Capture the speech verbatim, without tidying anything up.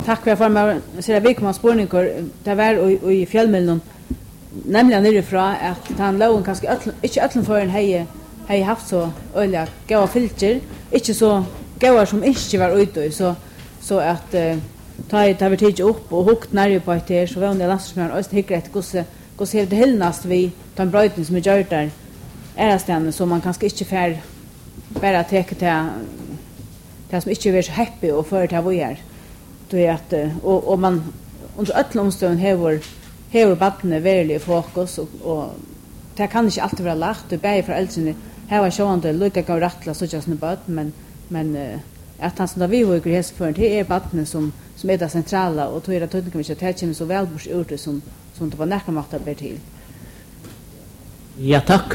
Tack för att man ser att vi kommer spårningar det var i fjällmällen nämligen nerifrån att han låg kanske inte ötlen för en hej hej haft så öliga gåa filter inte så gåa som inte var ute så så att uh, ta ett över tid upp och hukt när på ett här så var det lastbilen och tycker att gå så gå så det helnast vi ta en brötning som är gjort där är stanna så man kanske inte fär bara ta det det som inte är så happy och för det var är då är att och och man under ötlomstön häver häver battene verkligen fokus och och det kan inte alltid vara lagt det bäj för äldre här var sjönde lucka gå rattla så just nu bad men men uh, att han som vi var i för det är battene som som är det centrala och tror jag att det kan vi inte ta så väl bort ut som som det var nära makta ber till. Ja tack.